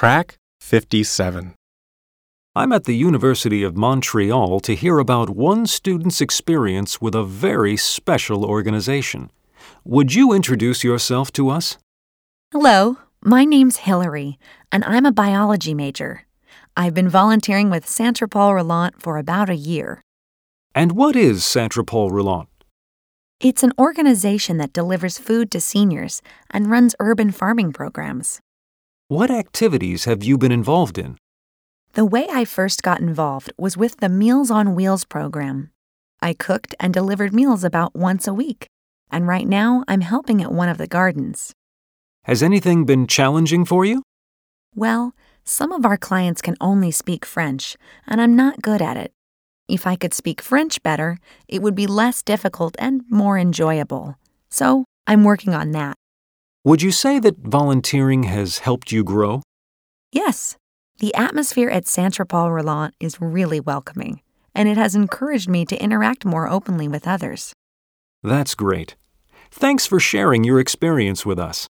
Track 57. I'm at the University of Montreal to hear about one student's experience with a very special organization. Would you introduce yourself to us? Hello, my name's Hillary, and I'm a biology major. I've been volunteering with Centre Paul Rolland for about a year. And what is Centre Paul Rolland? It's an organization that delivers food to seniors and runs urban farming programs. What activities have you been involved in? The way I first got involved was with the Meals on Wheels program. I cooked and delivered meals about once a week, and right now I'm helping at one of the gardens. Has anything been challenging for you? Well, some of our clients can only speak French, and I'm not good at it. If I could speak French better, it would be less difficult and more enjoyable. So I'm working on that. Would you say that volunteering has helped you grow? Yes, the atmosphere at Centre Paul Rolland is really welcoming, and it has encouraged me to interact more openly with others. That's great. Thanks for sharing your experience with us.